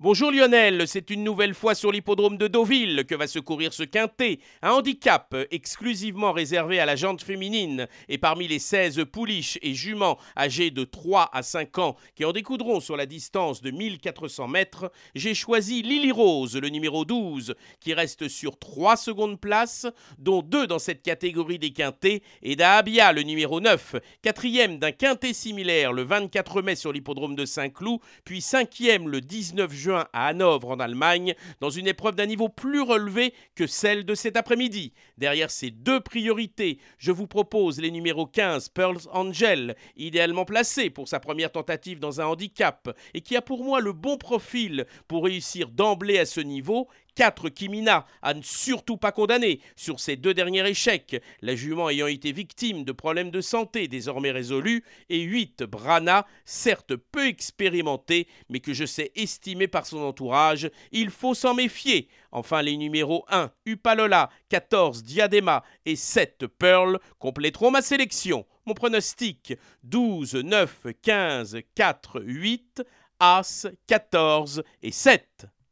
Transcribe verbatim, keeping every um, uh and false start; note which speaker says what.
Speaker 1: Bonjour Lionel, c'est une nouvelle fois sur l'hippodrome de Deauville que va se courir ce quintet, un handicap exclusivement réservé à la jante féminine. Et parmi les seize pouliches et juments âgées de trois à cinq ans qui en découdront sur la distance de mille quatre cents mètres, j'ai choisi Lily Rose, le numéro douze, qui reste sur trois secondes places, dont deux dans cette catégorie des quintets, et Dahabia, le numéro neuf, quatrième d'un quintet similaire le vingt-quatre mai sur l'hippodrome de Saint-Cloud, puis cinquième le dix-neuf juin à Hanovre en Allemagne, dans une épreuve d'un niveau plus relevé que celle de cet après-midi. Derrière ces deux priorités, je vous propose les numéros quinze, Pearl Angel, idéalement placé pour sa première tentative dans un handicap, et qui a pour moi le bon profil pour réussir d'emblée à ce niveau. quatre, Kimina, à ne surtout pas condamner sur ses deux derniers échecs, la jument ayant été victime de problèmes de santé désormais résolus, et huit, Brana, certes peu expérimenté, mais que je sais estimer par son entourage, il faut s'en méfier. Enfin, les numéros un, Upalola, quatorze, Diadema et sept, Pearl, compléteront ma sélection. Mon pronostic, douze, neuf, quinze, quatre, huit, As, quatorze et sept.